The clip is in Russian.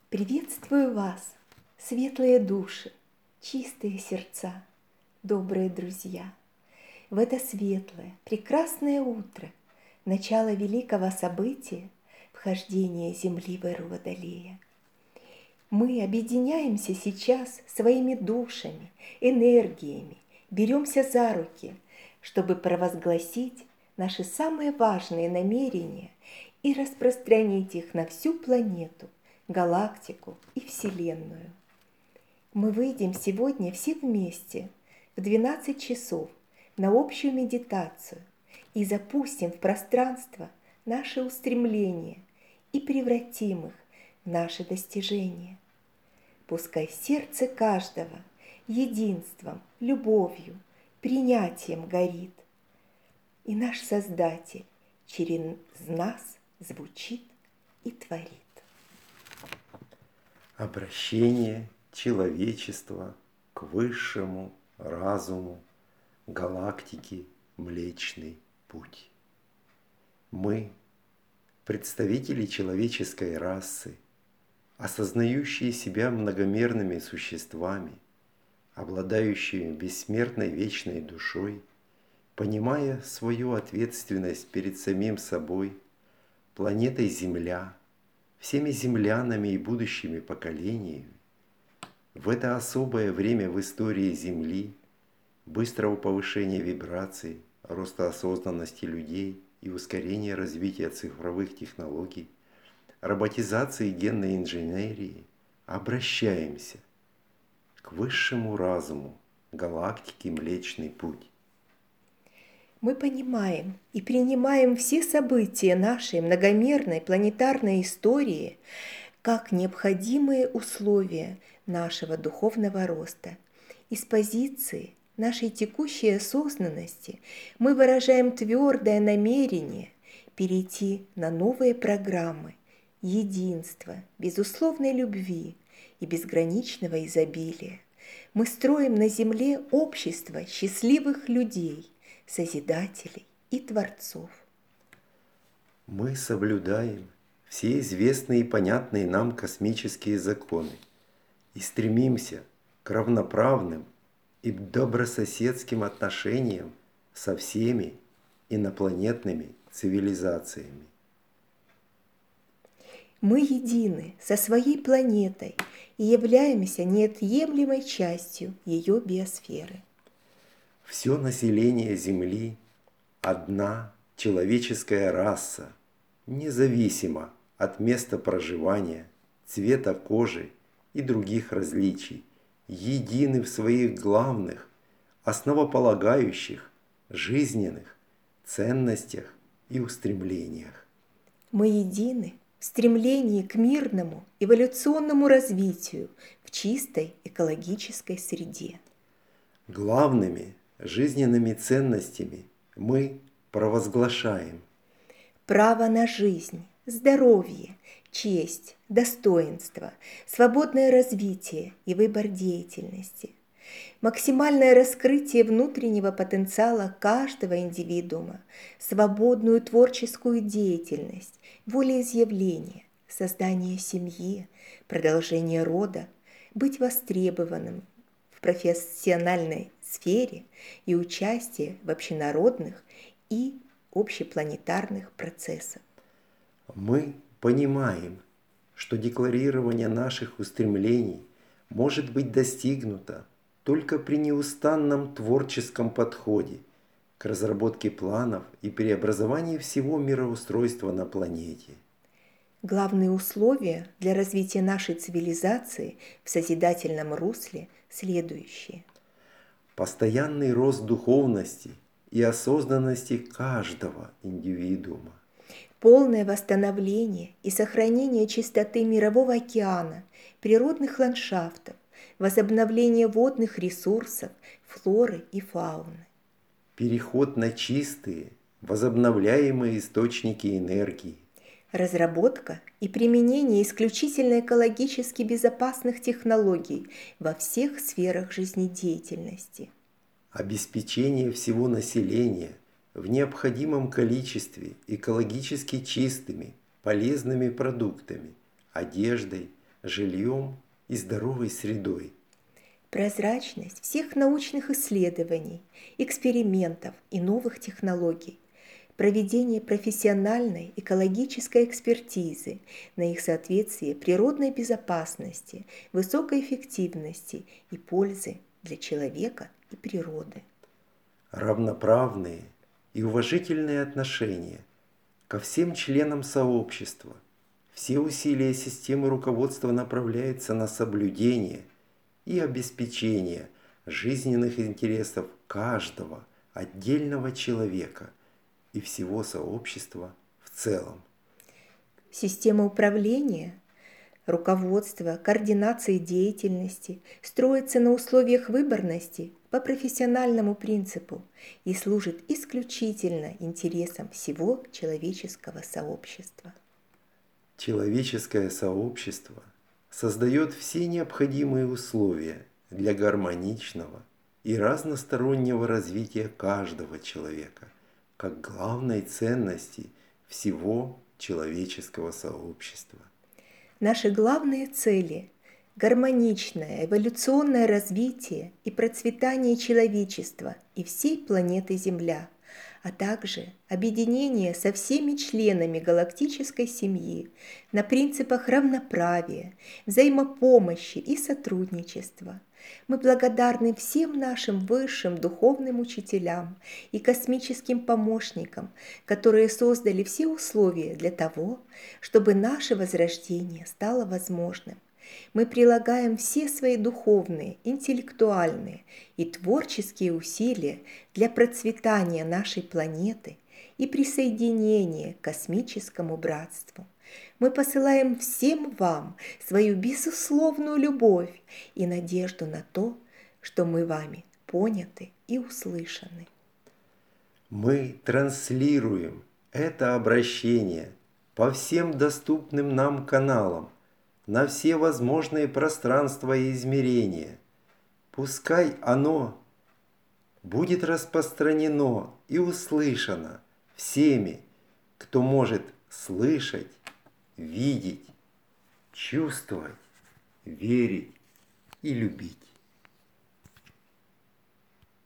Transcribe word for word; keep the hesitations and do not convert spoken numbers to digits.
Приветствую вас, светлые души, чистые сердца, добрые друзья. В это светлое, прекрасное утро, начало великого события, вхождения Земли в эру Водолея. Мы объединяемся сейчас своими душами, энергиями, беремся за руки, чтобы провозгласить наши самые важные намерения и распространить их на всю планету, галактику и Вселенную. Мы выйдем сегодня все вместе в двенадцать часов на общую медитацию и запустим в пространство наши устремления и превратим их в наши достижения. Пускай сердце каждого единством, любовью, принятием горит, и наш Создатель через нас звучит и творит. Обращение человечества к высшему разуму галактики Млечный Путь. Мы, представители человеческой расы, осознающие себя многомерными существами, обладающие бессмертной вечной душой, понимая свою ответственность перед самим собой, планетой Земля, всеми землянами и будущими поколениями, в это особое время в истории Земли, быстрого повышения вибраций, роста осознанности людей и ускорения развития цифровых технологий, роботизации генной инженерии, обращаемся к высшему разуму галактики Млечный Путь. Мы понимаем и принимаем все события нашей многомерной планетарной истории как необходимые условия нашего духовного роста. Из позиции нашей текущей осознанности мы выражаем твердое намерение перейти на новые программы единства, безусловной любви и безграничного изобилия. Мы строим на Земле общество счастливых людей, созидателей и творцов. Мы соблюдаем все известные и понятные нам космические законы и стремимся к равноправным и добрососедским отношениям со всеми инопланетными цивилизациями. Мы едины со своей планетой и являемся неотъемлемой частью ее биосферы. Все население Земли – одна человеческая раса, независимо от места проживания, цвета кожи и других различий, едины в своих главных, основополагающих, жизненных ценностях и устремлениях. Мы едины в стремлении к мирному эволюционному развитию в чистой экологической среде. Главными жизненными ценностями мы провозглашаем право на жизнь, здоровье, честь, достоинство, свободное развитие и выбор деятельности, максимальное раскрытие внутреннего потенциала каждого индивидуума, свободную творческую деятельность, волеизъявление, создание семьи, продолжение рода, быть востребованным в профессиональной сфере и участие в общенародных и общепланетарных процессах. Мы понимаем, что декларирование наших устремлений может быть достигнуто только при неустанном творческом подходе к разработке планов и преобразовании всего мироустройства на планете. Главные условия для развития нашей цивилизации в созидательном русле следующие. Постоянный рост духовности и осознанности каждого индивидуума. Полное восстановление и сохранение чистоты мирового океана, природных ландшафтов, возобновление водных ресурсов, флоры и фауны. Переход на чистые, возобновляемые источники энергии. Разработка и применение исключительно экологически безопасных технологий во всех сферах жизнедеятельности. Обеспечение всего населения в необходимом количестве экологически чистыми, полезными продуктами, одеждой, жильем и здоровой средой. Прозрачность всех научных исследований, экспериментов и новых технологий, проведение профессиональной экологической экспертизы на их соответствие природной безопасности, высокой эффективности и пользы для человека и природы. Равноправные и уважительные отношения ко всем членам сообщества. Все усилия системы руководства направляются на соблюдение и обеспечение жизненных интересов каждого отдельного человека и всего сообщества в целом. Система управления, руководства, координации деятельности строится на условиях выборности по профессиональному принципу и служит исключительно интересам всего человеческого сообщества. Человеческое сообщество создает все необходимые условия для гармоничного и разностороннего развития каждого человека как главной ценности всего человеческого сообщества. Наши главные цели – гармоничное эволюционное развитие и процветание человечества и всей планеты Земля, а также объединение со всеми членами галактической семьи на принципах равноправия, взаимопомощи и сотрудничества. Мы благодарны всем нашим высшим духовным учителям и космическим помощникам, которые создали все условия для того, чтобы наше возрождение стало возможным. Мы прилагаем все свои духовные, интеллектуальные и творческие усилия для процветания нашей планеты и присоединения к космическому братству. Мы посылаем всем вам свою безусловную любовь и надежду на то, что мы вами поняты и услышаны. Мы транслируем это обращение по всем доступным нам каналам, на все возможные пространства и измерения. Пускай оно будет распространено и услышано всеми, кто может слышать, видеть, чувствовать, верить и любить.